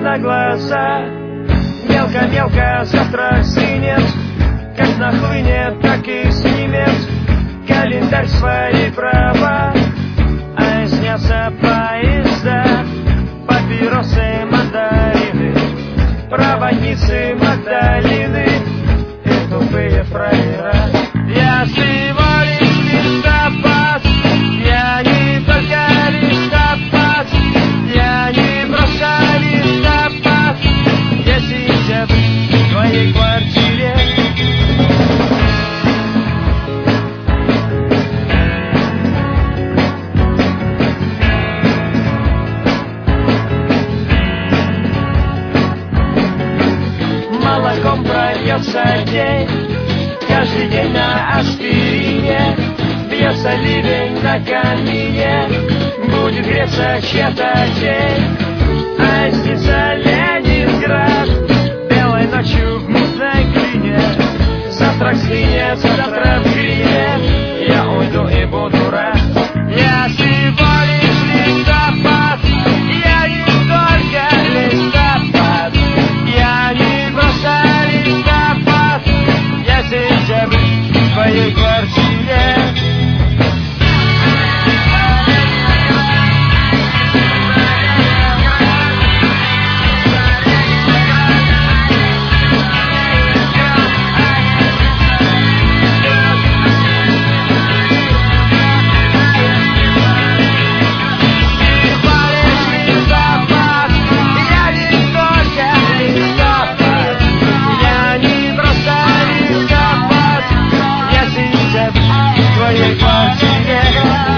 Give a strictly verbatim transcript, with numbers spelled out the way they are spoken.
на глаза. Мелко-мелко завтра сынет, как нахлынет, так и снимет календарь свои права. А снятся поезда, папиросы, мандарины, проводницы Магдалины и тупые фраера. Я всего лишь листопад, я не только листопад, я не просто листопад, я сентябрь в твоей квартире. Молоком прольется день, каждый день на аспирине, бьется ливень на камине, будет греться чья-то тень. А снится Ленинград белой ночью в мутной глине. Завтра синет, завтра в грине, я уйду и буду рад. Я всего лишь листопад, я не только листопад, я не просто листопад, я сентябрь в твоей квартире. Твоей квартире.